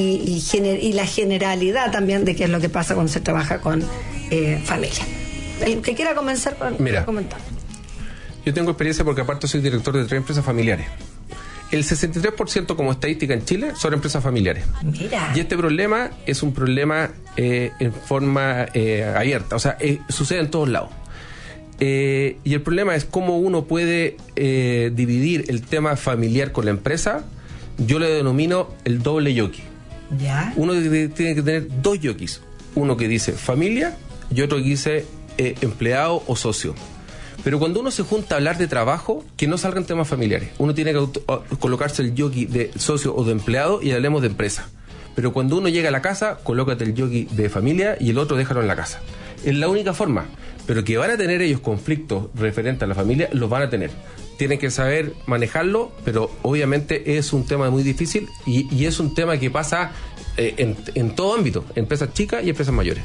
y la generalidad también de qué es lo que pasa cuando se trabaja con familia. El que quiera comenzar con comentar. Yo tengo experiencia porque aparte soy director de 3 empresas familiares. El 63% como estadística en Chile son empresas familiares. Mira. Y este problema es un problema en forma abierta, o sea, sucede en todos lados. Y el problema es cómo uno puede dividir el tema familiar con la empresa. Yo le denomino el doble yoki. ¿Ya? Uno tiene que tener 2 yokis. Uno que dice familia y otro que dice empleado o socio. Pero cuando uno se junta a hablar de trabajo, que no salgan temas familiares. Uno tiene que colocarse el jockey de socio o de empleado y hablemos de empresa. Pero cuando uno llega a la casa, colócate el jockey de familia y el otro déjalo en la casa. Es la única forma. Pero que van a tener ellos conflictos referentes a la familia, los van a tener. Tienen que saber manejarlo, pero obviamente es un tema muy difícil y es un tema que pasa en todo ámbito, empresas chicas y empresas mayores.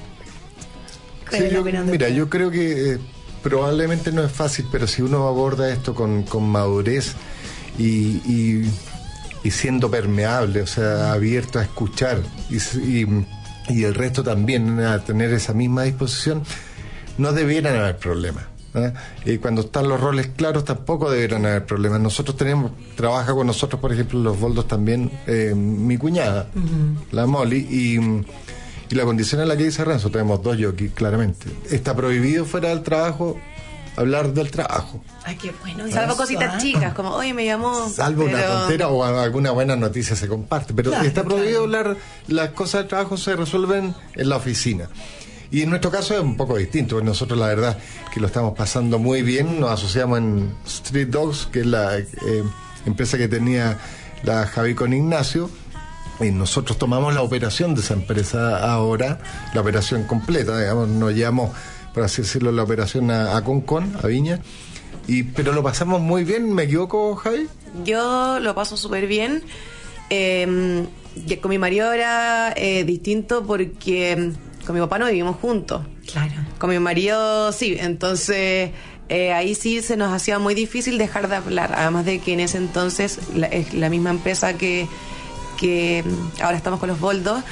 Sí, yo creo que probablemente no es fácil, pero si uno aborda esto con madurez y siendo permeable, o sea, abierto a escuchar y el resto también a tener esa misma disposición, no debieran haber problemas. Y cuando están los roles claros tampoco deberán haber problemas. Nosotros trabaja con nosotros, por ejemplo, en los boldos también mi cuñada, la Molly, y la condición en la que dice Renzo, tenemos 2 jockeys, claramente. Está prohibido fuera del trabajo hablar del trabajo. Ay, qué bueno. Salvo cositas chicas, como, oye, me llamó. Salvo una tontera o alguna buena noticia se comparte, pero está prohibido hablar, las cosas del trabajo se resuelven en la oficina. Y en nuestro caso es un poco distinto, porque nosotros la verdad que lo estamos pasando muy bien, nos asociamos en Street Dogs, que es la empresa que tenía la Javi con Ignacio, y nosotros tomamos la operación de esa empresa ahora, la operación completa, digamos, nos llevamos, por así decirlo, la operación a Concón, a Viña, pero lo pasamos muy bien. ¿Me equivoco, Javi? Yo lo paso súper bien. Con mi marido era distinto porque con mi papá no vivimos juntos. Claro. Con mi marido sí, entonces ahí sí se nos hacía muy difícil dejar de hablar, además de que en ese entonces es la misma empresa que ahora estamos con los boldos.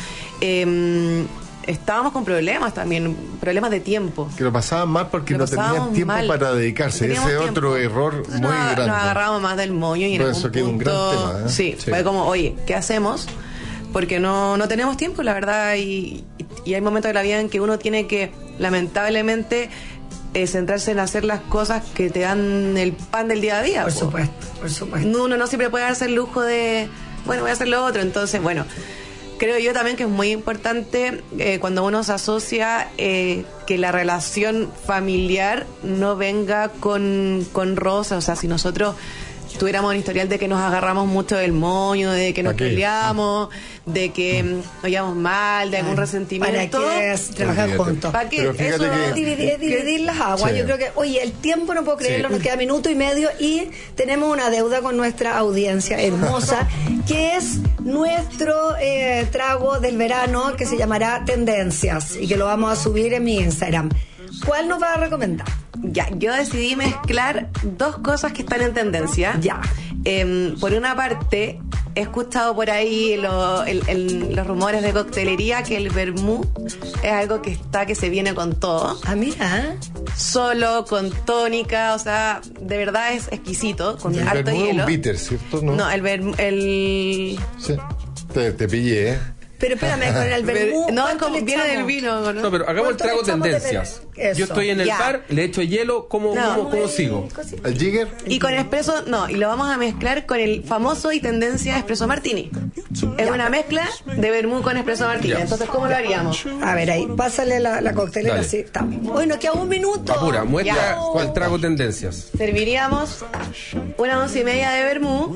Estábamos con problemas también, problemas de tiempo. Que lo pasaban mal porque no tenían tiempo para dedicarse. Ese es otro error muy grande. Nos agarramos más del moño y en algún punto, un gran tema, sí, fue como, oye, ¿qué hacemos? Porque no tenemos tiempo, la verdad, y hay momentos de la vida en que uno tiene que, lamentablemente, centrarse en hacer las cosas que te dan el pan del día a día. Por supuesto. Uno no siempre puede darse el lujo de, bueno, voy a hacer lo otro. Entonces, bueno, creo yo también que es muy importante cuando uno se asocia que la relación familiar no venga con rosa. O sea, si nosotros tuviéramos un historial de que nos agarramos mucho del moño, de que nos peleamos, de que nos llevamos mal, de algún resentimiento. ¿Para qué trabajar juntos? ¿Para qué? Eso es dividir las aguas. Sí. Yo creo que, oye, el tiempo no puedo creerlo, nos queda minuto y medio y tenemos una deuda con nuestra audiencia hermosa, que es nuestro trago del verano que se llamará Tendencias y que lo vamos a subir en mi Instagram. ¿Cuál nos va a recomendar? Ya, yo decidí mezclar 2 cosas que están en tendencia. Ya. Por una parte, he escuchado por ahí los rumores de coctelería que el vermú es algo que se viene con todo. Ah, mira. Solo, con tónica, o sea, de verdad es exquisito, con el harto hielo. Es un bitter, ¿cierto? No, el... Sí, te pillé, Pero espérame, con el vermú. No, viene del vino. No, pero hagamos el trago tendencias. Yo estoy en el bar, le echo hielo, ¿cómo sigo? ¿El Jigger? Y con espresso, y lo vamos a mezclar con el famoso y tendencia espresso martini. Es una mezcla de vermú con espresso martini. Entonces, ¿cómo lo haríamos? A ver, ahí, pásale la coctelera, así está. Hoy nos queda 1 minuto. Apura, muestra el trago tendencias. Serviríamos 1 onza y media de vermú,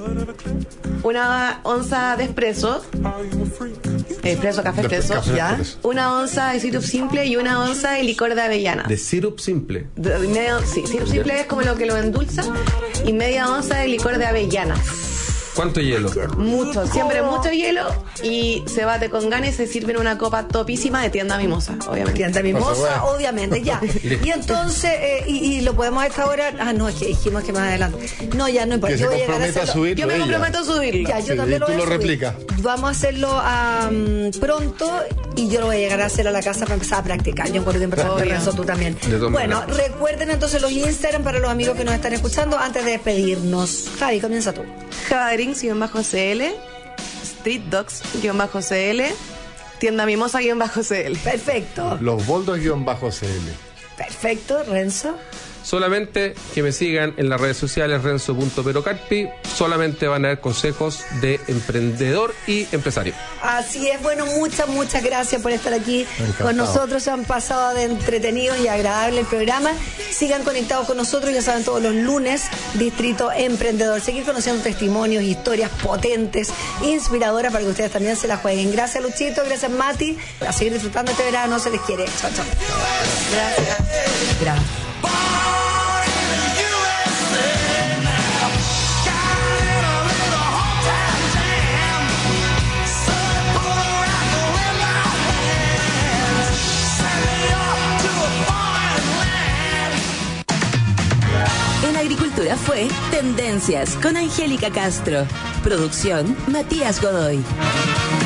1 onza de espresso, café expreso, ya. 1 onza de sirup simple y 1 onza de licor de avellana. ¿De sirup simple? Sirup simple es como lo que lo endulza, y media onza de licor de avellana. ¿Cuánto hielo? Mucho, siempre mucho hielo, y se bate con ganas y se sirve en una copa topísima de tienda mimosa, obviamente. Tienda mimosa, obviamente, ya. Y entonces, y lo podemos a esta hora. Ah, no, es que dijimos que más adelante. No, ya no importa. Yo voy a llegar a subirlo. Yo me comprometo a subirlo. Ya, yo también lo voy a subir. Replicas. Vamos a hacerlo pronto y yo lo voy a llegar a hacer a la casa para empezar a practicar. Yo encuentro que importante eso tú también. Bueno, recuerden entonces los Instagram para los amigos que nos están escuchando antes de despedirnos. Javi, comienza tú. Javadrinks-CL, Street Dogs-CL, Tienda Mimosa-CL. Perfecto. Los Boldos-CL. Perfecto, Renzo. Solamente que me sigan en las redes sociales renzo.perocarpi. Solamente van a ver consejos de emprendedor y empresario. Así es, bueno, muchas gracias por estar aquí con nosotros. Se han pasado de entretenido y agradable el programa. Sigan conectados con nosotros, ya saben, todos los lunes, Distrito Emprendedor. Seguir conociendo testimonios, historias potentes, inspiradoras para que ustedes también se la jueguen. Gracias, Luchito, gracias, Mati. A seguir disfrutando este verano, se les quiere. Chao, chao. Gracias. En Agricultura fue Tendencias con Angélica Castro. Producción Matías Godoy.